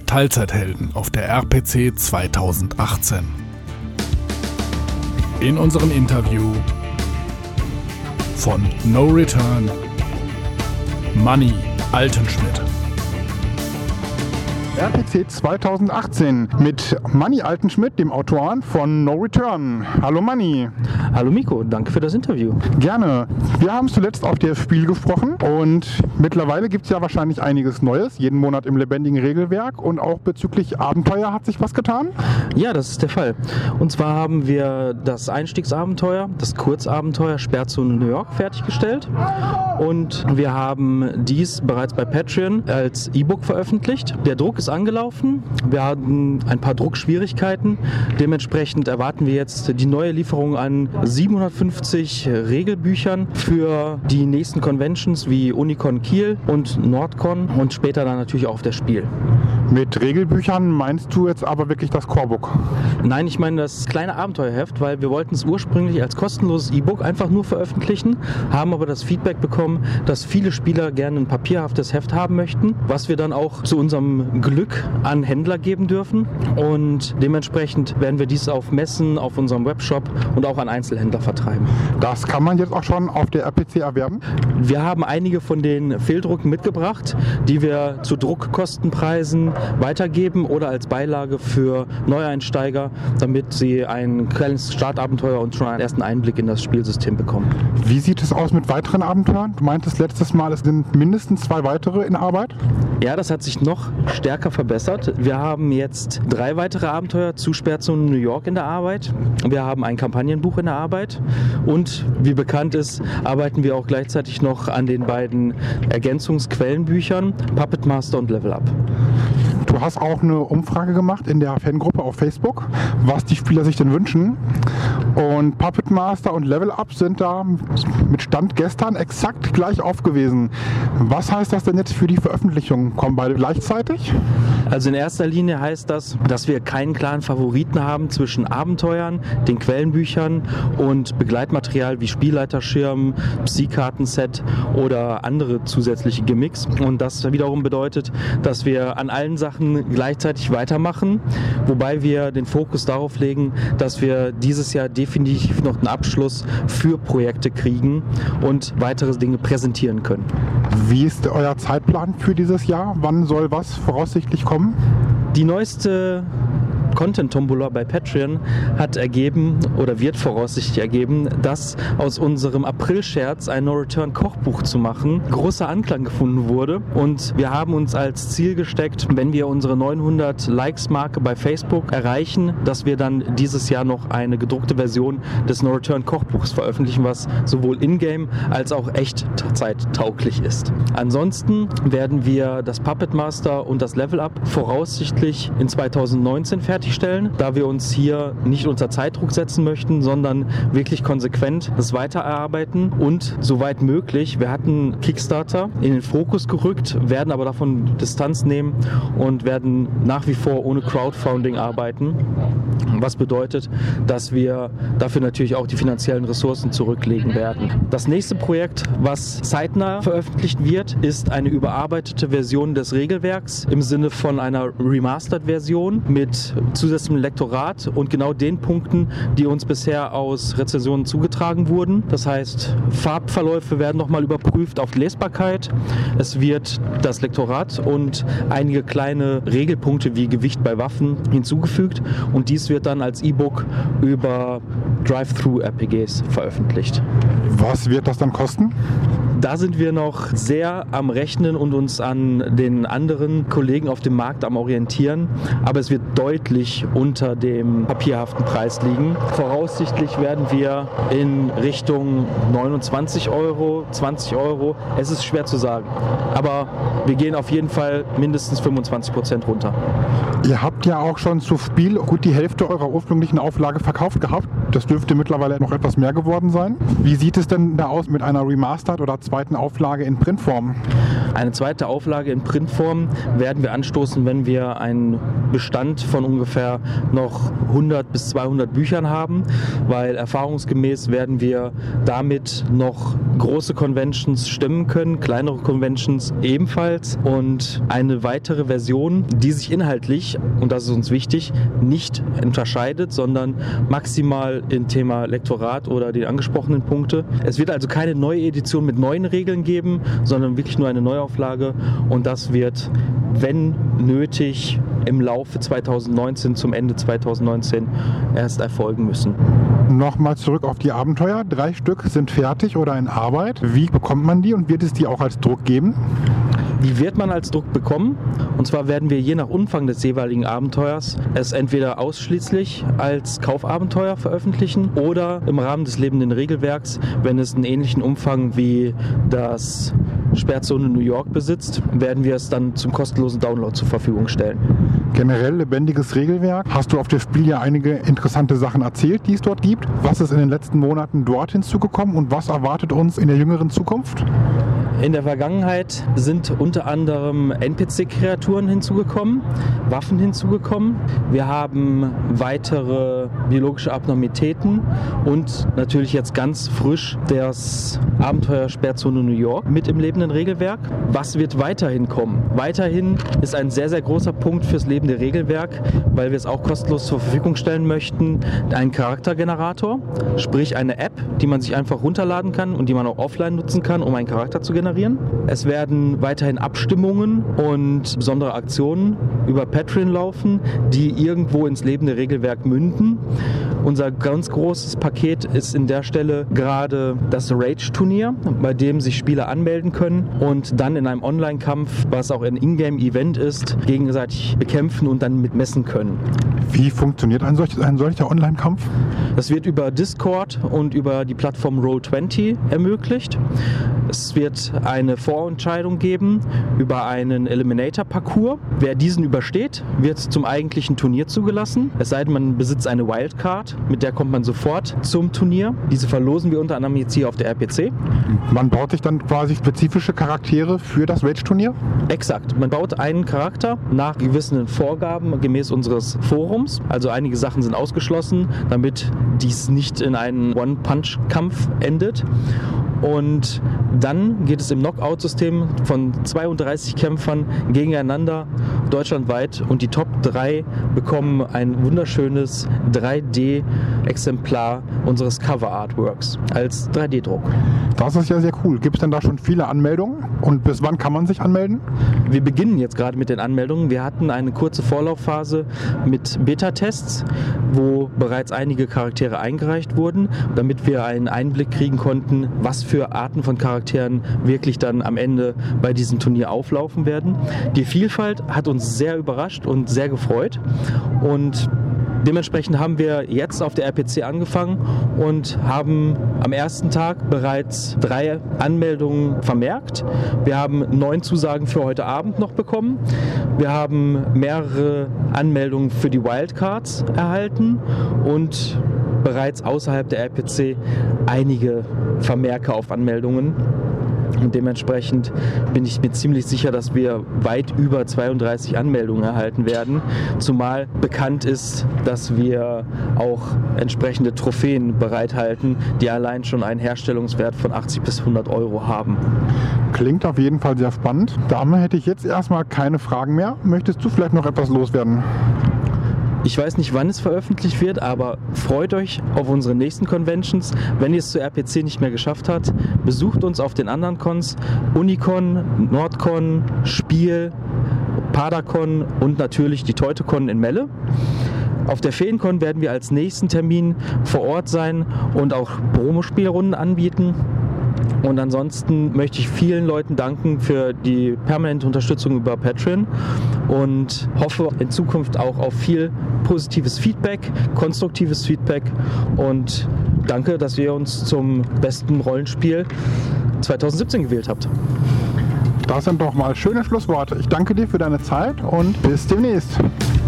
Teilzeithelden auf der RPC 2018. In unserem Interview von No Return, Manni Altenschmidt. RPC 2018 mit Manni Altenschmidt, dem Autoren von No Return. Hallo Manni. Hallo Miko, danke für das Interview. Gerne. Wir haben zuletzt auf das Spiel gesprochen und mittlerweile gibt es ja wahrscheinlich einiges Neues, jeden Monat im lebendigen Regelwerk, und auch bezüglich Abenteuer hat sich was getan? Ja, das ist der Fall. Und zwar haben wir das Einstiegsabenteuer, das Kurzabenteuer Sperrzone New York fertiggestellt und wir haben dies bereits bei Patreon als E-Book veröffentlicht. Der Druck ist angelaufen. Wir hatten ein paar Druckschwierigkeiten. Dementsprechend erwarten wir jetzt die neue Lieferung an 750 Regelbüchern für die nächsten Conventions wie Unicon Kiel und Nordcon und später dann natürlich auch auf das Spiel. Mit Regelbüchern meinst du jetzt aber wirklich das Corebook? Nein, ich meine das kleine Abenteuerheft, weil wir wollten es ursprünglich als kostenloses E-Book einfach nur veröffentlichen, haben aber das Feedback bekommen, dass viele Spieler gerne ein papierhaftes Heft haben möchten, was wir dann auch zu unserem Glück an Händler geben dürfen, und dementsprechend werden wir dies auf Messen, auf unserem Webshop und auch an Einzelhändler vertreiben. Das kann man jetzt auch schon auf der RPC erwerben? Wir haben einige von den Fehldrucken mitgebracht, die wir zu Druckkostenpreisen weitergeben oder als Beilage für Neueinsteiger, damit sie ein kleines Startabenteuer und schon einen ersten Einblick in das Spielsystem bekommen. Wie sieht es aus mit weiteren Abenteuern? Du meintest letztes Mal, es sind mindestens 2 weitere in Arbeit? Ja, das hat sich noch stärker verbessert. Wir haben jetzt 3 weitere Abenteuer zu Sperrzone New York in der Arbeit. Wir haben ein Kampagnenbuch in der Arbeit und wie bekannt ist, arbeiten wir auch gleichzeitig noch an den beiden Ergänzungsquellenbüchern Puppet Master und Level Up. Du hast auch eine Umfrage gemacht in der Fangruppe auf Facebook, was die Spieler sich denn wünschen. Und Puppet Master und Level Up sind da mit Stand gestern exakt gleich auf gewesen. Was heißt das denn jetzt für die Veröffentlichung? Kommen beide gleichzeitig? Also in erster Linie heißt das, dass wir keinen klaren Favoriten haben zwischen Abenteuern, den Quellenbüchern und Begleitmaterial wie Spielleiterschirm, Psy-Kartenset oder andere zusätzliche Gimmicks. Und das wiederum bedeutet, dass wir an allen Sachen gleichzeitig weitermachen, wobei wir den Fokus darauf legen, dass wir dieses Jahr definitiv noch einen Abschluss für Projekte kriegen und weitere Dinge präsentieren können. Wie ist euer Zeitplan für dieses Jahr? Wann soll was voraussichtlich kommen? Die neueste Content-Tombola bei Patreon hat ergeben oder wird voraussichtlich ergeben, dass aus unserem April-Scherz ein No-Return-Kochbuch zu machen großer Anklang gefunden wurde, und wir haben uns als Ziel gesteckt, wenn wir unsere 900 Likes-Marke bei Facebook erreichen, dass wir dann dieses Jahr noch eine gedruckte Version des No-Return-Kochbuchs veröffentlichen, was sowohl in-game als auch echtzeittauglich ist. Ansonsten werden wir das Puppet Master und das Level Up voraussichtlich in 2019 fertigstellen, da wir uns hier nicht unter Zeitdruck setzen möchten, sondern wirklich konsequent das weiterarbeiten und soweit möglich, wir hatten Kickstarter in den Fokus gerückt, werden aber davon Distanz nehmen und werden nach wie vor ohne Crowdfunding arbeiten, was bedeutet, dass wir dafür natürlich auch die finanziellen Ressourcen zurücklegen werden. Das nächste Projekt, was zeitnah veröffentlicht wird, ist eine überarbeitete Version des Regelwerks im Sinne von einer Remastered-Version mit zusätzlichem Lektorat und genau den Punkten, die uns bisher aus Rezensionen zugetragen wurden. Das heißt, Farbverläufe werden nochmal überprüft auf die Lesbarkeit. Es wird das Lektorat und einige kleine Regelpunkte wie Gewicht bei Waffen hinzugefügt, und dies wird dann als E-Book über Drive-Thru-RPGs veröffentlicht. Was wird das dann kosten? Da sind wir noch sehr am Rechnen und uns an den anderen Kollegen auf dem Markt am Orientieren. Aber es wird deutlich unter dem papierhaften Preis liegen. Voraussichtlich werden wir in Richtung 29 Euro, 20 Euro. Es ist schwer zu sagen. Aber wir gehen auf jeden Fall mindestens 25% runter. Ihr habt ja auch schon zu Spiel gut die Hälfte eurer ursprünglichen Auflage verkauft gehabt. Das dürfte mittlerweile noch etwas mehr geworden sein. Wie sieht es denn da aus mit einer Remastered oder zweiten Auflage in Printform? Eine zweite Auflage in Printform werden wir anstoßen, wenn wir einen Bestand von ungefähr noch 100 bis 200 Büchern haben, weil erfahrungsgemäß werden wir damit noch große Conventions stemmen können, kleinere Conventions ebenfalls und eine weitere Version, die sich inhaltlich, und das ist uns wichtig, nicht unterscheidet, sondern maximal im Thema Lektorat oder die angesprochenen Punkte. Es wird also keine neue Edition mit neuen Regeln geben, sondern wirklich nur eine Neuauflage und das wird, wenn nötig, im Laufe 2019, zum Ende 2019 erst erfolgen müssen. Nochmal zurück auf die Abenteuer. 3 Stück sind fertig oder in Arbeit. Wie bekommt man die und wird es die auch als Druck geben? Die wird man als Druck bekommen. Und zwar werden wir je nach Umfang des jeweiligen Abenteuers es entweder ausschließlich als Kaufabenteuer veröffentlichen oder im Rahmen des lebenden Regelwerks, wenn es einen ähnlichen Umfang wie das Sperrzone New York besitzt, werden wir es dann zum kostenlosen Download zur Verfügung stellen. Generell lebendiges Regelwerk. Hast du auf dem Spiel ja einige interessante Sachen erzählt, die es dort gibt. Was ist in den letzten Monaten dort hinzugekommen und was erwartet uns in der jüngeren Zukunft? In der Vergangenheit sind unter anderem NPC-Kreaturen hinzugekommen, Waffen hinzugekommen. Wir haben weitere biologische Abnormitäten und natürlich jetzt ganz frisch das Abenteuer Sperrzone New York mit im lebenden Regelwerk. Was wird weiterhin kommen? Weiterhin ist ein sehr, sehr großer Punkt fürs lebende Regelwerk, weil wir es auch kostenlos zur Verfügung stellen möchten, ein Charaktergenerator, sprich eine App, die man sich einfach runterladen kann und die man auch offline nutzen kann, um einen Charakter zu generieren. Es werden weiterhin Abstimmungen und besondere Aktionen über Patreon laufen, die irgendwo ins lebende Regelwerk münden. Unser ganz großes Paket ist in der Stelle gerade das Rage-Turnier, bei dem sich Spieler anmelden können und dann in einem Online-Kampf, was auch ein Ingame-Event ist, gegenseitig bekämpfen und dann mitmessen können. Wie funktioniert ein solcher Online-Kampf? Das wird über Discord und über die Plattform Roll20 ermöglicht. Es wird eine Vorentscheidung geben über einen Eliminator-Parcours. Wer diesen übersteht, wird zum eigentlichen Turnier zugelassen. Es sei denn, man besitzt eine Wildcard, mit der kommt man sofort zum Turnier. Diese verlosen wir unter anderem jetzt hier auf der RPC. Man baut sich dann quasi spezifische Charaktere für das Rage-Turnier? Exakt. Man baut einen Charakter nach gewissen Vorgaben gemäß unseres Forums. Also einige Sachen sind ausgeschlossen, damit dies nicht in einen One-Punch-Kampf endet. Und dann geht es im Knockout-System von 32 Kämpfern gegeneinander deutschlandweit und die Top 3 bekommen ein wunderschönes 3D-Exemplar unseres Cover-Artworks als 3D-Druck. Das ist ja sehr cool. Gibt es denn da schon viele Anmeldungen und bis wann kann man sich anmelden? Wir beginnen jetzt gerade mit den Anmeldungen. Wir hatten eine kurze Vorlaufphase mit Beta-Tests, wo bereits einige Charaktere eingereicht wurden, damit wir einen Einblick kriegen konnten, was für Arten von Charakteren wirklich dann am Ende bei diesem Turnier auflaufen werden. Die Vielfalt hat uns sehr überrascht und sehr gefreut und dementsprechend haben wir jetzt auf der RPC angefangen und haben am ersten Tag bereits 3 Anmeldungen vermerkt. Wir haben 9 Zusagen für heute Abend noch bekommen. Wir haben mehrere Anmeldungen für die Wildcards erhalten und bereits außerhalb der RPC einige Vermerke auf Anmeldungen. Und dementsprechend bin ich mir ziemlich sicher, dass wir weit über 32 Anmeldungen erhalten werden. Zumal bekannt ist, dass wir auch entsprechende Trophäen bereithalten, die allein schon einen Herstellungswert von 80 bis 100 Euro haben. Klingt auf jeden Fall sehr spannend. Damit hätte ich jetzt erstmal keine Fragen mehr. Möchtest du vielleicht noch etwas loswerden? Ich weiß nicht, wann es veröffentlicht wird, aber freut euch auf unsere nächsten Conventions. Wenn ihr es zur RPC nicht mehr geschafft habt, besucht uns auf den anderen Cons. Unicon, Nordcon, Spiel, Padacon und natürlich die TeuteCon in Melle. Auf der Feencon werden wir als nächsten Termin vor Ort sein und auch Promospielrunden anbieten. Und ansonsten möchte ich vielen Leuten danken für die permanente Unterstützung über Patreon und hoffe in Zukunft auch auf viel positives Feedback, konstruktives Feedback und danke, dass ihr uns zum besten Rollenspiel 2017 gewählt habt. Das sind doch mal schöne Schlussworte. Ich danke dir für deine Zeit und bis demnächst.